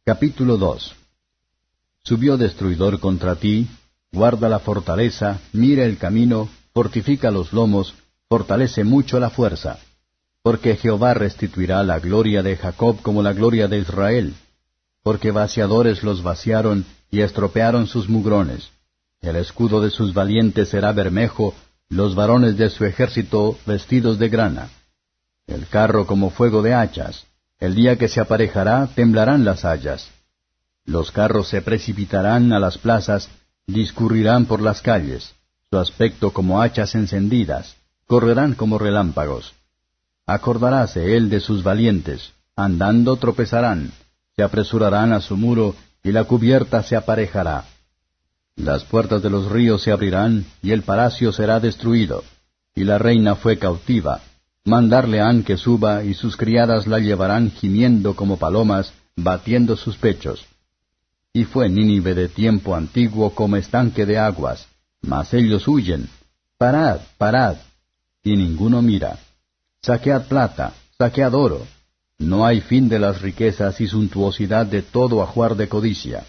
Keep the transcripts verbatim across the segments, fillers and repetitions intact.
Capítulo dos. Subió destruidor contra ti, guarda la fortaleza, mira el camino, fortifica los lomos, fortalece mucho la fuerza. Porque Jehová restituirá la gloria de Jacob como la gloria de Israel. Porque vaciadores los vaciaron y estropearon sus mugrones. El escudo de sus valientes será bermejo, los varones de su ejército vestidos de grana. El carro como fuego de hachas. El día que se aparejará, temblarán las hayas. Los carros se precipitarán a las plazas, discurrirán por las calles, su aspecto como hachas encendidas, correrán como relámpagos. Acordaráse él de sus valientes, andando tropezarán, se apresurarán a su muro, y la cubierta se aparejará. Las puertas de los ríos se abrirán, y el palacio será destruido. Y la reina fue cautiva. Mandarle han que suba, y sus criadas la llevarán gimiendo como palomas, batiendo sus pechos. Y fue Nínive de tiempo antiguo como estanque de aguas, mas ellos huyen. Parad, parad, y ninguno mira. Saquead plata, saquead oro. No hay fin de las riquezas y suntuosidad de todo ajuar de codicia.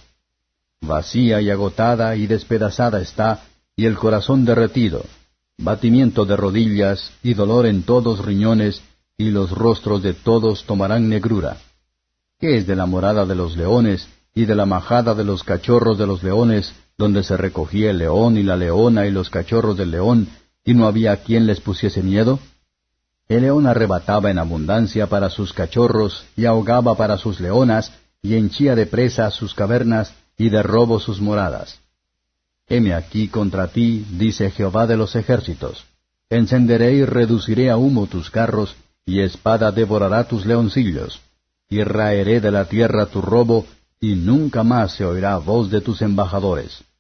Vacía y agotada y despedazada está, y el corazón derretido. Batimiento de rodillas, y dolor en todos riñones, y los rostros de todos tomarán negrura. ¿Qué es de la morada de los leones, y de la majada de los cachorros de los leones, donde se recogía el león y la leona y los cachorros del león, y no había quien les pusiese miedo? El león arrebataba en abundancia para sus cachorros, y ahogaba para sus leonas, y henchía de presa sus cavernas, y de robo sus moradas. Heme aquí contra ti, dice Jehová de los ejércitos. Encenderé y reduciré a humo tus carros, y espada devorará tus leoncillos. Y raeré de la tierra tu robo, y nunca más se oirá voz de tus embajadores.